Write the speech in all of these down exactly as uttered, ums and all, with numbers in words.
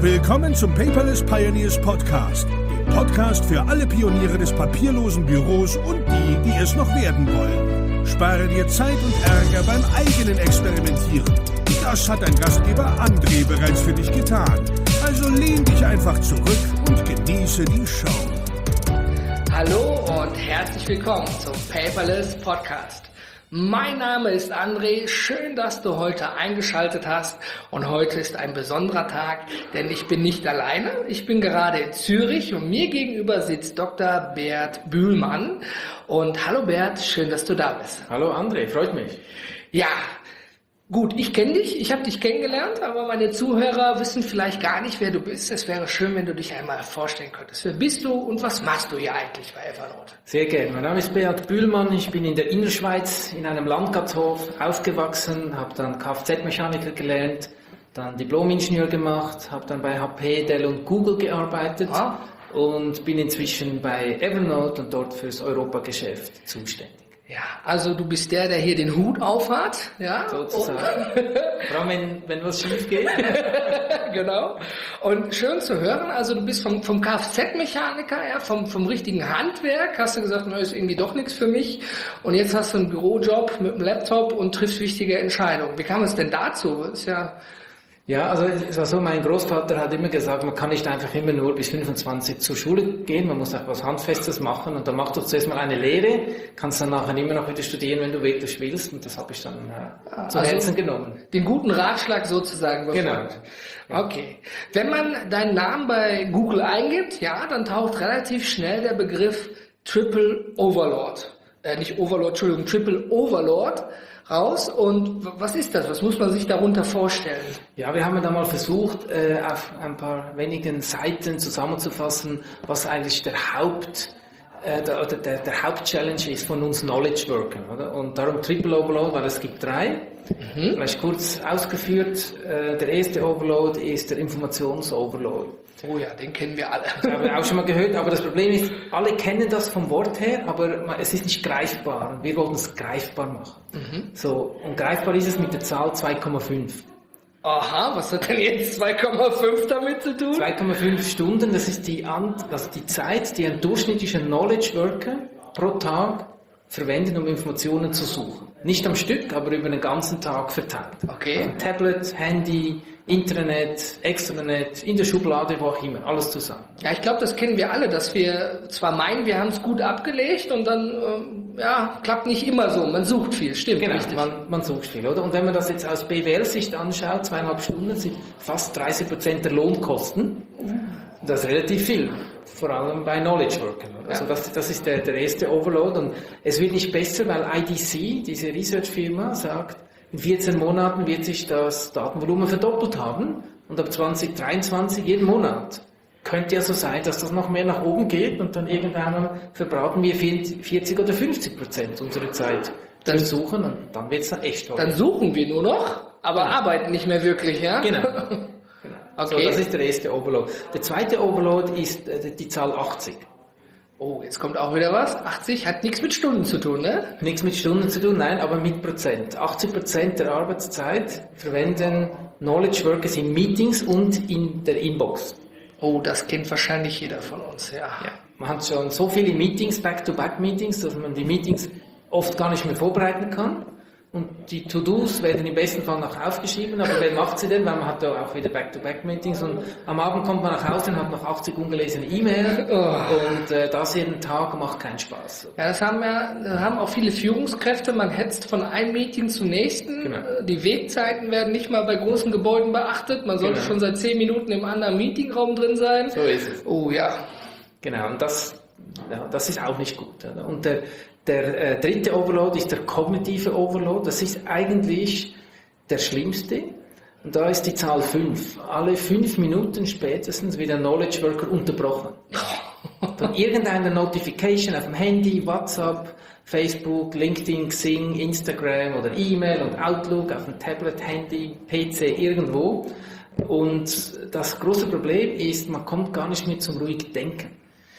Willkommen zum Paperless Pioneers Podcast, dem Podcast für alle Pioniere des papierlosen Büros und die, die es noch werden wollen. Spare dir Zeit und Ärger beim eigenen Experimentieren. Das hat dein Gastgeber André bereits für dich getan. Also lehn dich einfach zurück und genieße die Show. Hallo und herzlich willkommen zum Paperless Podcast. Mein Name ist André, schön, dass du heute eingeschaltet hast und heute ist ein besonderer Tag, denn ich bin nicht alleine, ich bin gerade in Zürich und mir gegenüber sitzt Doktor Bert Bühlmann und hallo Bert, schön, dass du da bist. Hallo André, freut mich. Ja, gut, ich kenne dich, ich habe dich kennengelernt, aber meine Zuhörer wissen vielleicht gar nicht, wer du bist. Es wäre schön, wenn du dich einmal vorstellen könntest. Wer bist du und was machst du hier eigentlich bei Evernote? Sehr gerne. Mein Name ist Bert Bühlmann, ich bin in der Innerschweiz in einem Landgasthof aufgewachsen, habe dann Kfz-Mechaniker gelernt, dann Diplom-Ingenieur gemacht, habe dann bei H P, Dell und Google gearbeitet ah. und bin inzwischen bei Evernote und dort fürs Europageschäft zuständig. Ja, also du bist der, der hier den Hut aufhat, ja? Sozusagen. Vor allem, wenn, wenn was schief geht. Genau. Und schön zu hören, also du bist vom, vom Kfz-Mechaniker, ja, vom, vom richtigen Handwerk, hast du gesagt, das ist irgendwie doch nichts für mich. Und jetzt hast du einen Bürojob mit einem Laptop und triffst wichtige Entscheidungen. Wie kam es denn dazu? Das ist ja... Ja, also es war so, mein Großvater hat immer gesagt, man kann nicht einfach immer nur bis fünfundzwanzig zur Schule gehen, man muss auch was Handfestes machen und dann machst du zuerst mal eine Lehre, kannst dann nachher immer noch wieder studieren, wenn du wirklich willst und das habe ich dann äh, zu also Herzen genommen. Den guten Ratschlag sozusagen befolgt. Genau. Okay. Wenn man deinen Namen bei Google eingibt, ja, dann taucht relativ schnell der Begriff Triple Overlord, äh, nicht Overlord, Entschuldigung, Triple Overlord raus. Und was ist das? Was muss man sich darunter vorstellen? Ja, wir haben da mal versucht, äh, auf ein paar wenigen Seiten zusammenzufassen, was eigentlich der Haupt, äh, der, oder der, der Hauptchallenge ist von uns Knowledge Workern, oder? Und darum Triple Overload, weil es gibt drei. Mhm. Vielleicht kurz ausgeführt, äh, der erste Overload ist der Informations-Overload. Oh ja, den kennen wir alle. Das haben wir auch schon mal gehört, aber das Problem ist, alle kennen das vom Wort her, aber es ist nicht greifbar. Und wir wollten es greifbar machen. Mhm. So, und greifbar ist es mit der Zahl zwei Komma fünf. Aha, was hat denn jetzt zwei Komma fünf damit zu tun? zwei Komma fünf Stunden, das ist die, also die Zeit, die ein durchschnittlicher Knowledge Worker pro Tag verwendet, um Informationen zu suchen. Nicht am Stück, aber über den ganzen Tag verteilt. Okay. Also Tablet, Handy, Intranet, Extranet, in der Schublade, wo auch immer, alles zusammen. Ja, ich glaube, das kennen wir alle, dass wir zwar meinen, wir haben es gut abgelegt und dann, ähm, ja, klappt nicht immer so. Man sucht viel, stimmt. Genau, richtig. Man, man sucht viel, oder? Und wenn man das jetzt aus B W L-Sicht anschaut, zweieinhalb Stunden sind fast dreißig Prozent der Lohnkosten. Das ist relativ viel. Vor allem bei Knowledge Workern. Also das, das ist der, der erste Overload und es wird nicht besser, weil I D C, diese Research-Firma, sagt, in vierzehn Monaten wird sich das Datenvolumen verdoppelt haben und ab zwanzig dreiundzwanzig jeden Monat. Könnte ja so sein, dass das noch mehr nach oben geht und dann irgendwann verbrauchen wir vierzig oder fünfzig Prozent unserer Zeit dann suchen und dann wird es dann echt toll. Dann suchen wir nur noch, aber ja. arbeiten nicht mehr wirklich, ja? Genau. Okay. So, das ist der erste Overload. Der zweite Overload ist äh, die Zahl achtzig. Oh, jetzt kommt auch wieder was. achtzig hat nichts mit Stunden zu tun, ne? Nichts mit Stunden zu tun, nein, aber mit Prozent. achtzig Prozent der Arbeitszeit verwenden Knowledge Workers in Meetings und in der Inbox. Oh, das kennt wahrscheinlich jeder von uns, ja. ja. Man hat schon so viele Meetings, Back-to-Back-Meetings, dass man die Meetings oft gar nicht mehr vorbereiten kann. Und die To-Dos werden im besten Fall noch aufgeschrieben, aber wer macht sie denn? Weil man hat da auch wieder Back-to-Back-Meetings und am Abend kommt man nach Hause und hat noch achtzig ungelesene E-Mails oh. und äh, das jeden Tag macht keinen Spaß. Ja, das haben ja, das haben auch viele Führungskräfte, man hetzt von einem Meeting zum nächsten, genau. Die Wegzeiten werden nicht mal bei großen Gebäuden beachtet, man sollte genau. schon seit zehn Minuten im anderen Meetingraum drin sein. So ist es. Oh ja. Genau, und das, ja, das ist auch nicht gut. Oder? Und der Der äh, dritte Overload ist der kognitive Overload. Das ist eigentlich der schlimmste. Und da ist die Zahl fünf. Alle fünf Minuten spätestens wird ein Knowledge Worker unterbrochen. Von irgendeiner Notification auf dem Handy, WhatsApp, Facebook, LinkedIn, Xing, Instagram oder E-Mail und Outlook auf dem Tablet, Handy, P C, irgendwo. Und das große Problem ist, man kommt gar nicht mehr zum ruhigen Denken.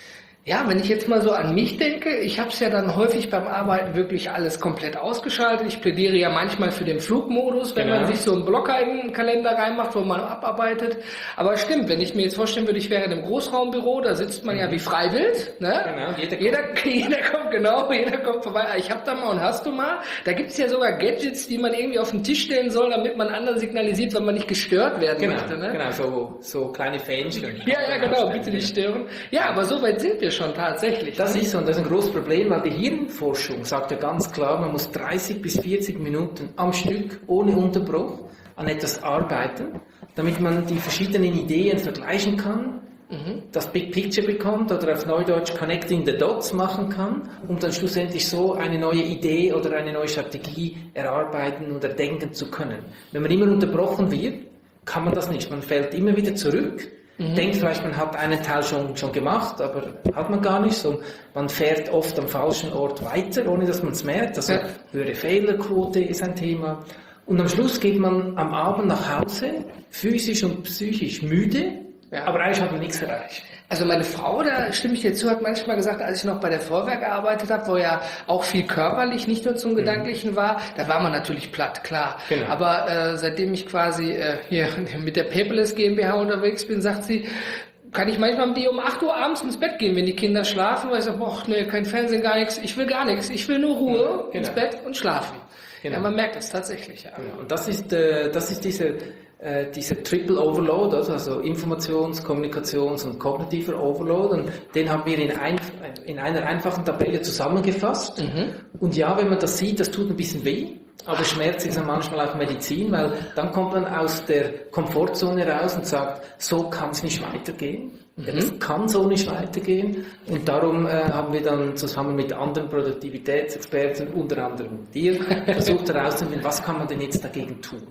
Ja, wenn ich jetzt mal so an mich denke, ich habe es ja dann häufig beim Arbeiten wirklich alles komplett ausgeschaltet. Ich plädiere ja manchmal für den Flugmodus, wenn genau. man sich so einen Blocker in den Kalender reinmacht, wo man abarbeitet. Aber stimmt, wenn ich mir jetzt vorstellen würde, ich wäre in einem Großraumbüro, da sitzt man ja wie freiwillig. Ne? Genau, jeder, jeder, kommt. jeder kommt, genau, jeder kommt vorbei. Ich hab da mal und hast du mal. Da gibt's ja sogar Gadgets, die man irgendwie auf den Tisch stellen soll, damit man anderen signalisiert, wenn man nicht gestört werden genau, möchte. Ne? Genau, so, so kleine Fähnchen. Ja, ja, genau, bitte nicht stören. Ja, aber so weit sind wir schon tatsächlich. Das ist so, und das ist ein großes Problem, weil die Hirnforschung sagt ja ganz klar, man muss dreißig bis vierzig Minuten am Stück ohne Unterbruch an etwas arbeiten, damit man die verschiedenen Ideen vergleichen kann, mhm. das Big Picture bekommt oder auf Neudeutsch Connecting the Dots machen kann, um dann schlussendlich so eine neue Idee oder eine neue Strategie erarbeiten oder denken zu können. Wenn man immer unterbrochen wird, kann man das nicht. Man fällt immer wieder zurück. Mhm. Denkt vielleicht, man hat einen Teil schon, schon gemacht, aber hat man gar nicht. So, man fährt oft am falschen Ort weiter, ohne dass man es merkt. Also ja. höhere Fehlerquote ist ein Thema. Und am Schluss geht man am Abend nach Hause, physisch und psychisch müde, ja. aber eigentlich hat man nichts erreicht. Also meine Frau, da stimme ich dir zu, hat manchmal gesagt, als ich noch bei der Vorwerk gearbeitet habe, wo ja auch viel körperlich, nicht nur zum Gedanklichen war, da war man natürlich platt, klar. Genau. Aber äh, seitdem ich quasi äh, hier mit der Paperless GmbH unterwegs bin, sagt sie, kann ich manchmal mit dir um acht Uhr abends ins Bett gehen, wenn die Kinder schlafen, weil ich sage, boah, nee, kein Fernsehen, gar nichts, ich will gar nichts, ich will nur Ruhe, genau. ins Bett und schlafen. Genau. Ja, man merkt das tatsächlich. Ja. Genau. Und das ist, äh, das ist diese Äh, dieser Triple Overload, also, also Informations-, Kommunikations- und kognitiver Overload, und den haben wir in, ein, in einer einfachen Tabelle zusammengefasst. Mhm. Und ja, wenn man das sieht, das tut ein bisschen weh, aber Schmerz ist ja manchmal auch Medizin, weil dann kommt man aus der Komfortzone raus und sagt, so kann es nicht weitergehen. Mhm. Es kann so nicht weitergehen, und darum äh, haben wir dann zusammen mit anderen Produktivitätsexperten, unter anderem dir, versucht herauszufinden, was kann man denn jetzt dagegen tun.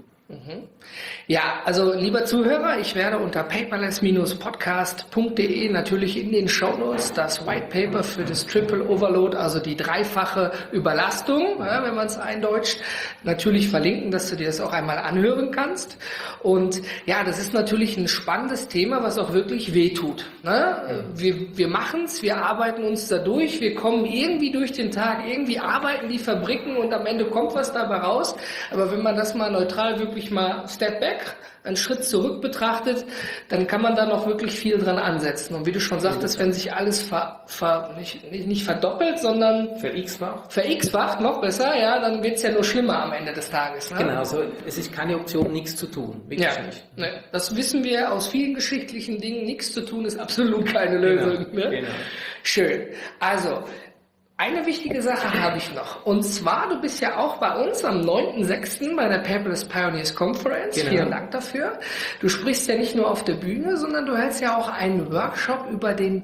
Ja, also lieber Zuhörer, ich werde unter paperless podcast punkt de natürlich in den Shownotes das White Paper für das Triple Overload, also die dreifache Überlastung, ja, wenn man es eindeutscht, natürlich verlinken, dass du dir das auch einmal anhören kannst. Und ja, das ist natürlich ein spannendes Thema, was auch wirklich wehtut. Ne? Wir, wir machen es, wir arbeiten uns da durch, wir kommen irgendwie durch den Tag, irgendwie arbeiten die Fabriken und am Ende kommt was dabei raus. Aber wenn man das mal neutral wirklich mal Step Back, einen Schritt zurück betrachtet, dann kann man da noch wirklich viel dran ansetzen. Und wie du schon sagtest, wenn sich alles ver, ver, nicht, nicht verdoppelt, sondern ver-x-facht, ver-x-facht, noch besser, ja, dann wird es ja nur schlimmer am Ende des Tages. Ne? Genau, also es ist keine Option, nichts zu tun. Wirklich ja, nicht. Ne, das wissen wir aus vielen geschichtlichen Dingen. Nichts zu tun ist absolut keine Lösung. Genau, ne? genau. Schön. Also, eine wichtige Sache habe ich noch. Und zwar, du bist ja auch bei uns am neunten sechsten bei der Paperless Pioneers Conference. Genau. Vielen Dank dafür. Du sprichst ja nicht nur auf der Bühne, sondern du hältst ja auch einen Workshop über den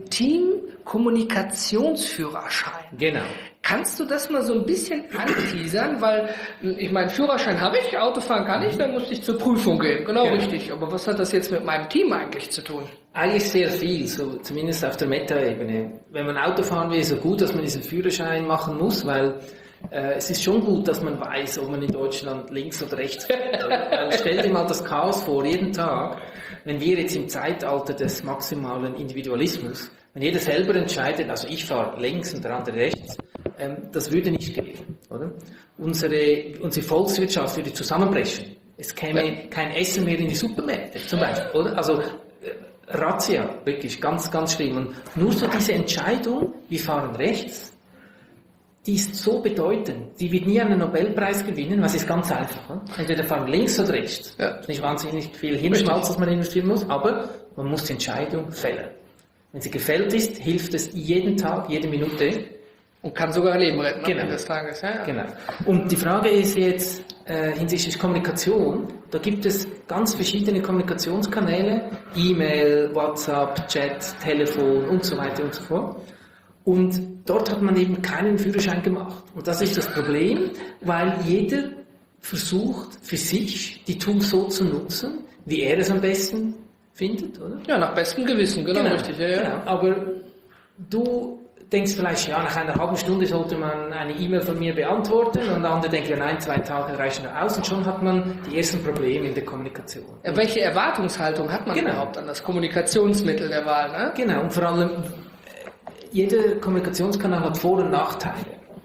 Team-Kommunikationsführerschein. Genau. Kannst du das mal so ein bisschen anteasern? Weil, ich meine, Führerschein habe ich, Autofahren kann ich, dann musste ich zur Prüfung gehen. Genau, genau, richtig. Aber was hat das jetzt mit meinem Team eigentlich zu tun? Eigentlich sehr viel, so zumindest auf der Meta-Ebene. Wenn man Auto fahren will, ist es gut, dass man diesen Führerschein machen muss, weil äh, es ist schon gut, dass man weiß, ob man in Deutschland links oder rechts fährt. Weil stell dir mal das Chaos vor, jeden Tag, wenn wir jetzt im Zeitalter des maximalen Individualismus, wenn jeder selber entscheidet, also ich fahre links und der andere rechts, ähm, das würde nicht gehen, oder? Unsere, unsere Volkswirtschaft würde zusammenbrechen. Es käme ja. kein Essen mehr in die Supermärkte, zum Beispiel, oder? Also, Razzia, wirklich ganz, ganz schlimm. Und nur so diese Entscheidung, wir fahren rechts, die ist so bedeutend. Die wird nie einen Nobelpreis gewinnen, weil es ist ganz einfach. Ne? Entweder fahren links oder rechts. Ja. Das ist nicht wahnsinnig viel Hirnschmalz, was man investieren muss, aber man muss die Entscheidung fällen. Wenn sie gefällt ist, hilft es jeden Tag, jede Minute. Und kann sogar Leben retten genau. am Ende des Tages. Ja, ja. Genau. Und die Frage ist jetzt äh, hinsichtlich Kommunikation, da gibt es ganz verschiedene Kommunikationskanäle, E-Mail, WhatsApp, Chat, Telefon und so weiter und so fort. Und dort hat man eben keinen Führerschein gemacht. Und das ist das Problem, weil jeder versucht für sich die Tools so zu nutzen, wie er es am besten findet, oder? Ja, nach bestem Gewissen, genau, genau richtig. Ja, ja. Genau. Aber du denkst vielleicht, ja, nach einer halben Stunde sollte man eine E-Mail von mir beantworten, und der andere denkt, ja nein, zwei Tage reichen noch aus, und schon hat man die ersten Probleme in der Kommunikation. Ja, welche Erwartungshaltung hat man genau. überhaupt an das Kommunikationsmittel der Wahl? Ne? Genau, und vor allem, jeder Kommunikationskanal hat Vor- und Nachteile.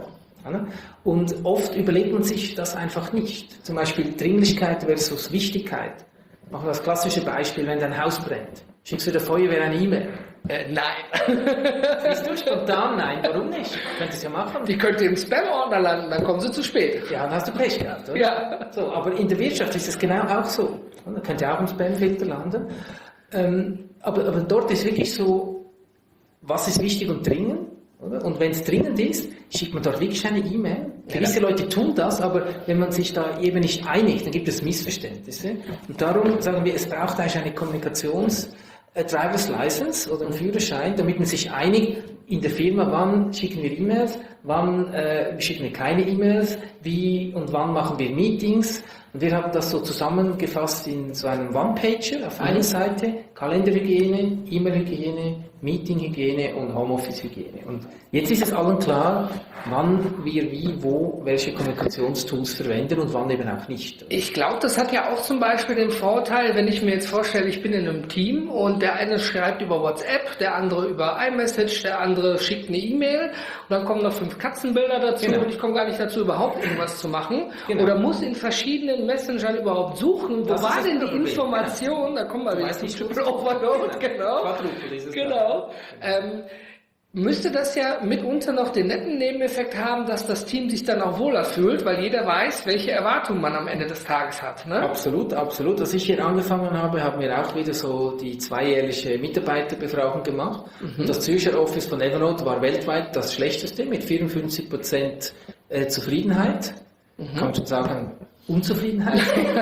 Und oft überlegt man sich das einfach nicht. Zum Beispiel Dringlichkeit versus Wichtigkeit. Machen wir das klassische Beispiel, wenn dein Haus brennt. Schickst du der Feuerwehr eine E-Mail? Äh, nein. Siehst du, spontan nein, warum nicht? Könntest du ja machen. Die könnte im Spam-Ordner landen, dann kommen sie zu spät. Ja, dann hast du Pech gehabt, oder? Ja. So, aber in der Wirtschaft ist es genau auch so. Da könnte auch im Spam-Filter landen. Ähm, aber, aber dort ist wirklich so, was ist wichtig und dringend? Oder? Und wenn es dringend ist, schickt man dort wirklich eine E-Mail. Gewisse ja. Leute tun das, aber wenn man sich da eben nicht einigt, dann gibt es Missverständnisse. Und darum sagen wir, es braucht eigentlich eine Kommunikations- äh, Driver's License oder einen Führerschein, damit man sich einigt in der Firma, wann schicken wir E-Mails, wann äh, schicken wir keine E-Mails, wie und wann machen wir Meetings. Und wir haben das so zusammengefasst in so einem One-Pager auf einer Seite, Kalenderhygiene, E-Mail-Hygiene, Meeting-Hygiene und Homeoffice-Hygiene. Und jetzt ist es allen klar, wann wir wie, wo, welche Kommunikationstools verwenden und wann eben auch nicht. Ich glaube, das hat ja auch zum Beispiel den Vorteil, wenn ich mir jetzt vorstelle, ich bin in einem Team und der eine schreibt über WhatsApp, der andere über iMessage, der andere schickt eine E-Mail und dann kommen noch fünf Katzenbilder dazu genau. und ich komme gar nicht dazu, überhaupt irgendwas zu machen. Genau. Oder muss in verschiedenen Messengern überhaupt suchen, wo das war denn die Problem. Information? Genau. Da kommen wir wieder zum Triple Overload, genau. Genau. genau. Ähm, müsste das ja mitunter noch den netten Nebeneffekt haben, dass das Team sich dann auch wohler fühlt, weil jeder weiß, welche Erwartungen man am Ende des Tages hat. Ne? Absolut, absolut. Als ich hier angefangen habe, haben wir auch wieder so die zweijährliche Mitarbeiterbefragung gemacht. Mhm. Und das Zürcher Office von Evernote war weltweit das schlechteste mit vierundfünfzig Prozent äh, Zufriedenheit. Mhm. Kann man schon sagen, Unzufriedenheit.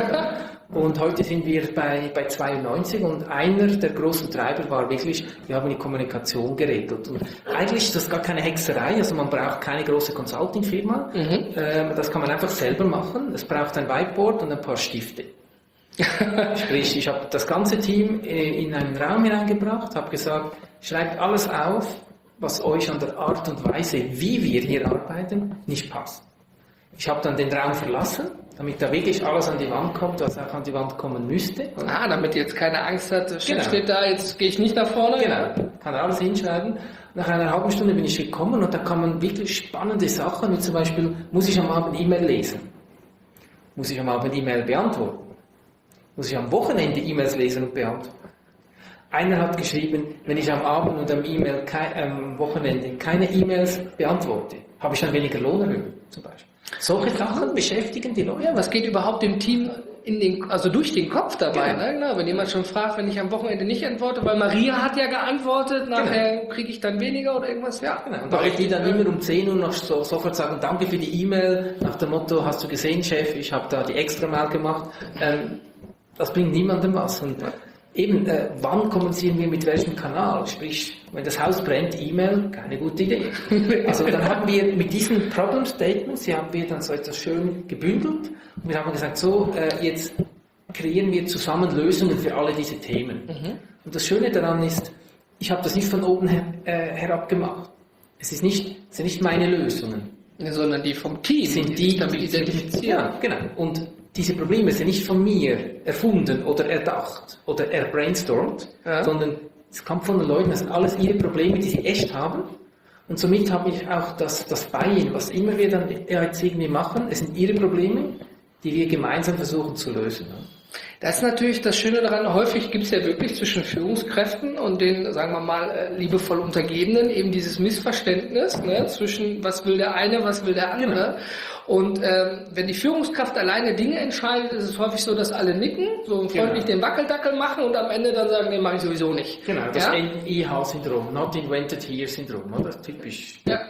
Und heute sind wir bei, bei zweiundneunzig und einer der großen Treiber war wirklich, wir haben die Kommunikation geregelt. Und eigentlich ist das gar keine Hexerei, also man braucht keine große Consulting-Firma. Mhm. Ähm, das kann man einfach selber machen. Es braucht ein Whiteboard und ein paar Stifte. Sprich, ich habe das ganze Team in einen Raum hineingebracht, habe gesagt, schreibt alles auf, was euch an der Art und Weise, wie wir hier arbeiten, nicht passt. Ich habe dann den Raum verlassen, damit da wirklich alles an die Wand kommt, was auch an die Wand kommen müsste. Ah, damit jetzt keine Angst hat, Chef genau. steht da, jetzt gehe ich nicht nach vorne. Genau, kann er alles hinschreiben. Nach einer halben Stunde bin ich gekommen und da kamen wirklich spannende Sachen, wie zum Beispiel, muss ich am Abend E-Mail lesen? Muss ich am Abend E-Mail beantworten? Muss ich am Wochenende E-Mails lesen und beantworten? Einer hat geschrieben, wenn ich am Abend und am E-Mail am Wochenende keine E-Mails beantworte, habe ich dann weniger Lohnerhöhung zum Beispiel. Solche Sachen beschäftigen die Leute. Ja, was geht überhaupt im Team in den, also durch den Kopf dabei? Genau. Ne? Genau, wenn jemand schon fragt, wenn ich am Wochenende nicht antworte, weil Maria hat ja geantwortet, nachher genau. kriege ich dann weniger oder irgendwas. Ja, genau. Und weil die dann immer um zehn Uhr noch so, sofort sagen, danke für die E-Mail, nach dem Motto, hast du gesehen, Chef, ich habe da die extra Mail gemacht. Ähm, das bringt niemandem was. Und eben, äh, wann kommunizieren wir mit welchem Kanal? Sprich, wenn das Haus brennt, E-Mail, keine gute Idee. Also dann haben wir mit diesen Problem Statements, die haben wir dann so etwas schön gebündelt und wir haben gesagt, so, äh, jetzt kreieren wir zusammen Lösungen für alle diese Themen. Mhm. Und das Schöne daran ist, ich habe das nicht von oben her, äh, herab gemacht. Es ist nicht, es sind nicht meine Lösungen. Ja, sondern die vom Team, sind die, die damit identifizieren. Ja, genau. Und diese Probleme sind nicht von mir erfunden oder erdacht oder erbrainstormt, ja. sondern es kommt von den Leuten, das sind alles ihre Probleme, die sie echt haben. Und somit habe ich auch das, das Buy-in, was immer wir dann jetzt irgendwie machen, es sind ihre Probleme, die wir gemeinsam versuchen zu lösen. Das ist natürlich das Schöne daran, häufig gibt es ja wirklich zwischen Führungskräften und den, sagen wir mal, liebevoll Untergebenen eben dieses Missverständnis, ne, zwischen was will der eine, was will der andere. Genau. Und ähm, wenn die Führungskraft alleine Dinge entscheidet, ist es häufig so, dass alle nicken, so freundlich genau. den Wackeldackel machen und am Ende dann sagen, nee, mache ich sowieso nicht. Genau, das ja? N I H-Syndrom, Not Invented Here-Syndrom, oder? Typisch. Ja.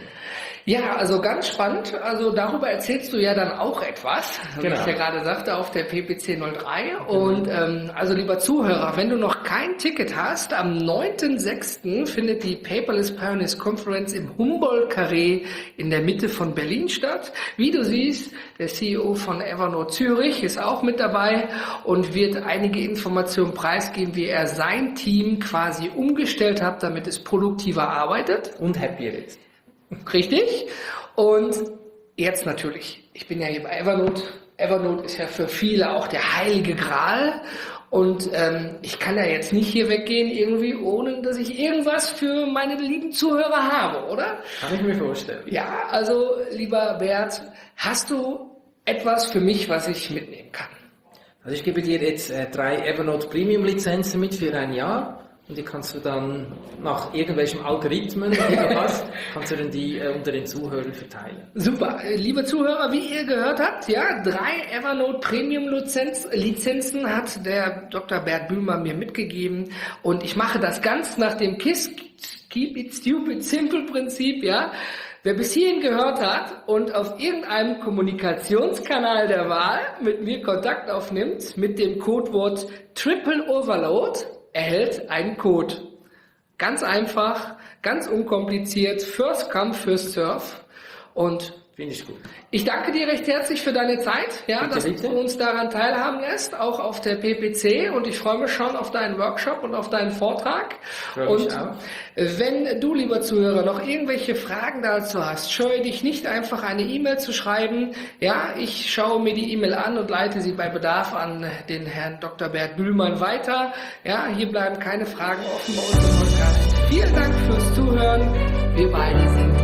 Ja, also ganz spannend. Also darüber erzählst du ja dann auch etwas, wie genau. ich ja gerade sagte, auf der P P C null drei. Genau. Und ähm, also lieber Zuhörer, wenn du noch kein Ticket hast, am neunten sechsten findet die Paperless Pioneers Conference im Humboldt-Carré in der Mitte von Berlin statt. Wie du siehst, der C E O von Evernote Zürich ist auch mit dabei und wird einige Informationen preisgeben, wie er sein Team quasi umgestellt hat, damit es produktiver arbeitet. Und happier ist. Richtig. Und jetzt natürlich, ich bin ja hier bei Evernote. Evernote ist ja für viele auch der heilige Gral. Und ähm, ich kann ja jetzt nicht hier weggehen irgendwie, ohne dass ich irgendwas für meine lieben Zuhörer habe, oder? Kann ich mir vorstellen. Ja, also lieber Bert, hast du etwas für mich, was ich mitnehmen kann? Also ich gebe dir jetzt äh, drei Evernote Premium Lizenzen mit für ein Jahr. Und die kannst du dann nach irgendwelchen Algorithmen, die du hast, kannst du dann die äh, unter den Zuhörern verteilen. Super. Liebe Zuhörer, wie ihr gehört habt, ja, drei Evernote Premium Lizenz, Lizenzen hat der Doktor Bert Bühlmann mir mitgegeben. Und ich mache das ganz nach dem KISS, Keep It Stupid Simple Prinzip, ja. Wer bis hierhin gehört hat und auf irgendeinem Kommunikationskanal der Wahl mit mir Kontakt aufnimmt, mit dem Codewort Triple Overload, erhält einen Code. Ganz einfach, ganz unkompliziert, first come, first serve. Und finde ich gut. Ich danke dir recht herzlich für deine Zeit, ja, bitte, dass bitte. du uns daran teilhaben lässt, auch auf der P P C. Und ich freue mich schon auf deinen Workshop und auf deinen Vortrag. Freue und mich auch. Wenn du, lieber Zuhörer, noch irgendwelche Fragen dazu hast, scheue dich nicht einfach eine E-Mail zu schreiben. Ja, ich schaue mir die E-Mail an und leite sie bei Bedarf an den Herrn Doktor Bert Bühlmann weiter. Ja, hier bleiben keine Fragen offen bei uns im Podcast. Vielen Dank fürs Zuhören. Wir beide sind